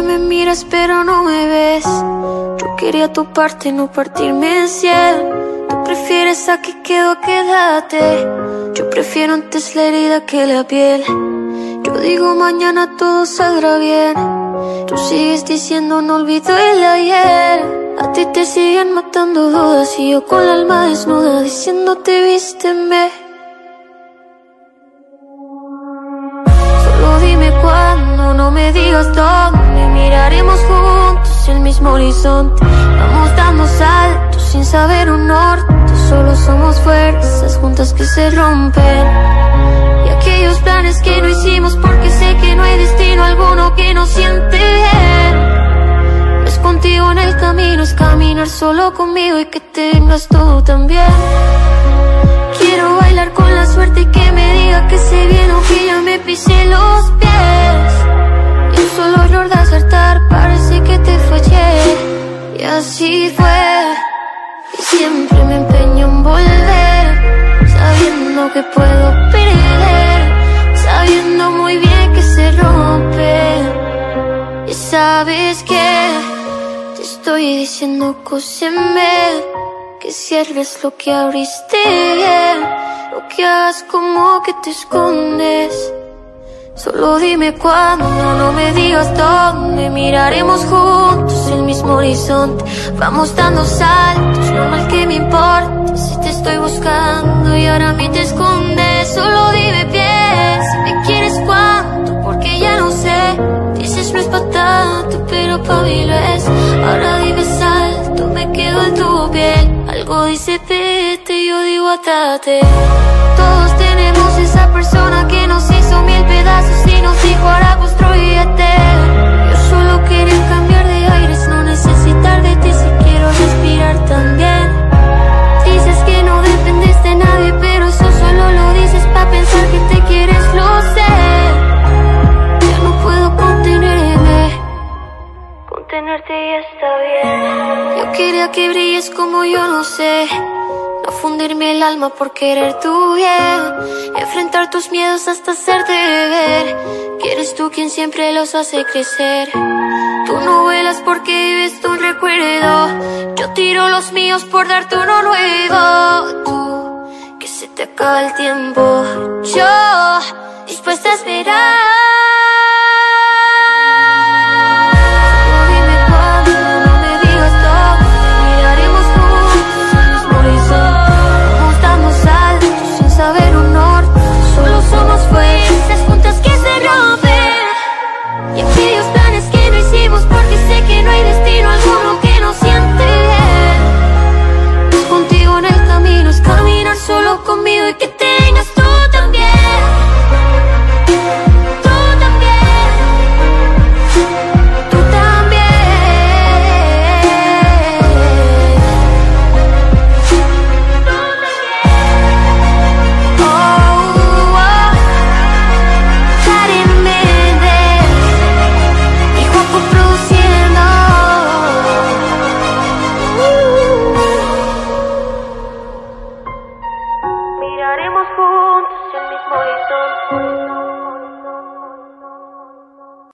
que me miras pero no me ves. Yo quería tu parte, no partirme en 100. Tú prefieres a que quedo, quédate. Yo prefiero antes la herida que la piel. Yo digo mañana todo saldrá bien. Tú sigues diciendo no olvido el ayer. A ti te siguen matando dudas y yo con el alma desnuda diciéndote vísteme. Solo dime cuándo, no me digas dónde. Miraremos juntos el mismo horizonte. Vamos dando saltos sin saber un norte. Solo somos fuerzas juntas que se rompen. Y aquellos planes que no hicimos porque sé que no hay destino alguno que nos siente bien. No es contigo en el camino, es caminar solo conmigo y que tengas tú también. Quiero bailar con la suerte y que me diga que se viene o que ya me pisé los pies. Y un solo error de acertar, parece que te fallé. Y así fue. Y siempre me empeño en volver, sabiendo que puedo perder, sabiendo muy bien que se rompe. Y sabes que te estoy diciendo cóseme, que cierres lo que abriste bien, lo que hagas como que te escondes. Solo dime cuándo, no me digas dónde. Miraremos juntos el mismo horizonte. Vamos dando saltos, no mal que me importe si te estoy buscando y ahora a mí te escondes. Solo dime bien, si me quieres cuánto, porque ya no sé. Dices no es pa' tanto, pero pa' mí lo es. Ahora dime salto, me quedo en tu piel. Algo dice vete, yo digo atate. Todos tenemos esa persona que nos hizo mil pedazos y nos dijo ahora construyete. Yo solo quería cambiar de aires, no necesitar de ti si quiero respirar también. Dices que no dependes de nadie, pero eso solo lo dices pa' pensar que te quieres, lo sé. Ya no puedo contenerme, contenerte ya está bien. Yo quería que brilles como yo, no sé. No fundirme el alma por querer tu bien. Enfrentar tus miedos hasta hacerte ver que eres tú quien siempre los hace crecer. Tú no vuelas porque vives tu recuerdo. Yo tiro los míos por darte uno nuevo. Tú, que se te acaba el tiempo. Yo, dispuesta a esperar